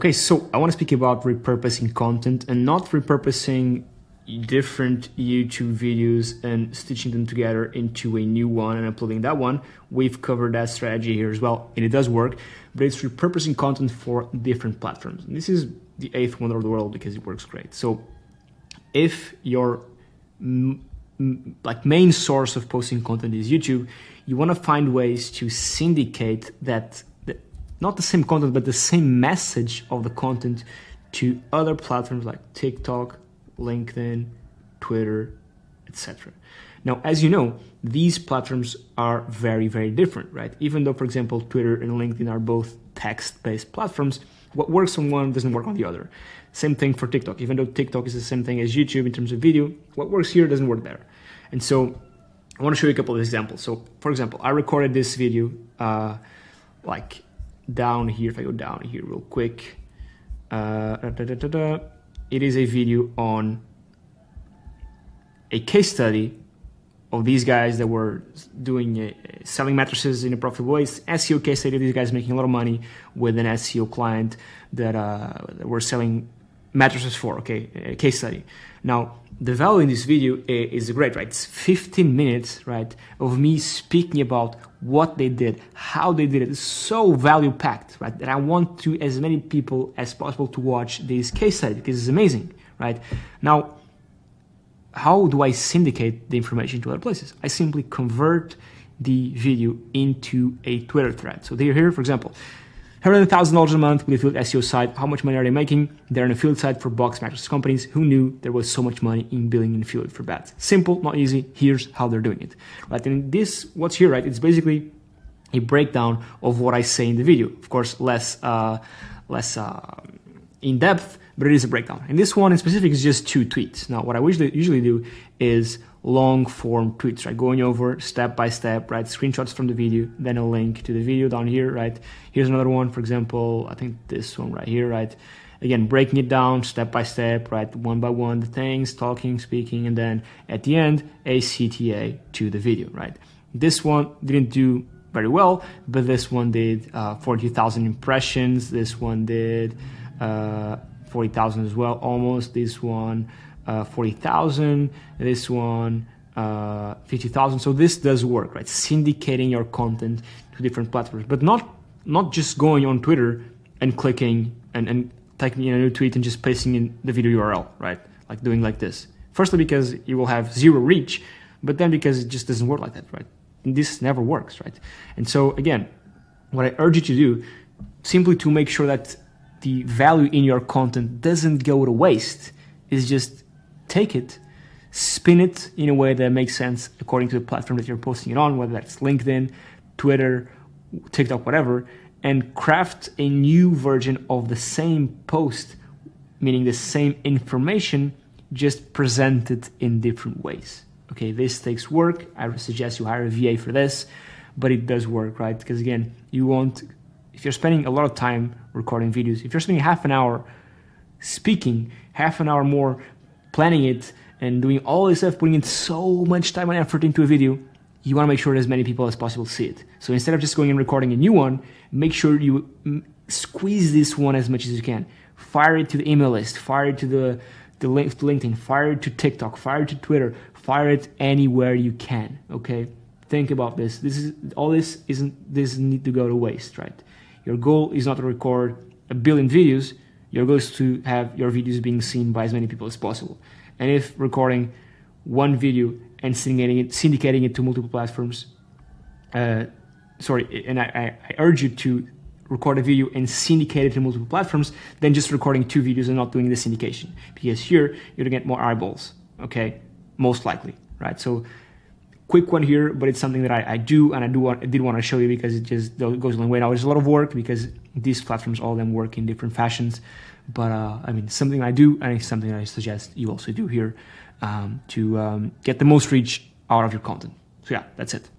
Okay, so I want to speak about repurposing content and not repurposing different YouTube videos and stitching them together into a new one and uploading that one. We've covered that strategy here as well, and it does work, but it's repurposing content for different platforms. And this is the eighth wonder of the world because it works great. So if your main source of posting content is YouTube, you want to find ways to syndicate that not the same content, but the same message of the content to other platforms like TikTok, LinkedIn, Twitter, etc. Now, as you know, these platforms are very, very different, right? Even though, for example, Twitter and LinkedIn are both text-based platforms, what works on one doesn't work on the other. Same thing for TikTok. Even though TikTok is the same thing as YouTube in terms of video, what works here doesn't work there. And so I want to show you a couple of examples. So, for example, I recorded this video down here. If I go down here real quick, it is a video on a case study of these guys that were doing selling mattresses in a profitable way. It's SEO case study. These guys making a lot of money with an SEO client that were selling mattresses for. Okay, a case study. Now, the value in this video is great, right? It's 15 minutes, right, of me speaking about what they did, how they did it. It's so value packed, right, that I want to as many people as possible to watch this case study because it's amazing, right? Now, how do I syndicate the information to other places? I simply convert the video into a Twitter thread. So they're here, for example, $100,000 a month with affiliate SEO site. How much money are they making? They're an affiliate site for box mattress companies. Who knew there was so much money in billing an affiliate for beds? Simple, not easy. Here's how they're doing it, right? And this, what's here, right? It's basically a breakdown of what I say in the video. Of course, less in depth, but it is a breakdown. And this one in specific is just 2 tweets. Now, what I usually do is long form tweets, right? Going over step by step, right? Screenshots from the video, then a link to the video down here, right? Here's another one, for example, I think this one right here, right? Again, breaking it down step by step, right? One by one, the things, talking, speaking, and then at the end, a CTA to the video, right? This one didn't do very well, but this one did 40,000 impressions. This one did 40,000 as well, almost. This one 40,000, this one 50,000. So this does work, right? Syndicating your content to different platforms, but not just going on Twitter and clicking and typing in a new tweet and just pasting in the video URL, right? Like doing like this. Firstly, because you will have zero reach, but then because it just doesn't work like that, right? And this never works, right? And so again, what I urge you to do, simply to make sure that the value in your content doesn't go to waste, is just take it, spin it in a way that makes sense according to the platform that you're posting it on, whether that's LinkedIn, Twitter, TikTok, whatever, and craft a new version of the same post, meaning the same information, just presented in different ways. Okay, this takes work. I would suggest you hire a VA for this, but it does work, right? Because again, if you're spending a lot of time recording videos, if you're spending half an hour speaking, half an hour more planning it and doing all this stuff, putting in so much time and effort into a video, you want to make sure that as many people as possible see it. So instead of just going and recording a new one, make sure you squeeze this one as much as you can. Fire it to the email list, fire it to the link to LinkedIn, fire it to TikTok, fire it to Twitter, fire it anywhere you can, okay? Think about this. This doesn't need to go to waste, right? Your goal is not to record 1 billion videos. Your goal is to have your videos being seen by as many people as possible. And if recording one video and syndicating it to multiple platforms, I urge you to record a video and syndicate it to multiple platforms than just recording 2 videos and not doing the syndication. Because here, you're gonna get more eyeballs, okay? Most likely, right? So quick one here, but it's something that I do, and I did want to show you because it just goes a long way. Now, it's a lot of work because these platforms, all of them work in different fashions. But I mean, something I do, and it's something I suggest you also do here to get the most reach out of your content. So yeah, that's it.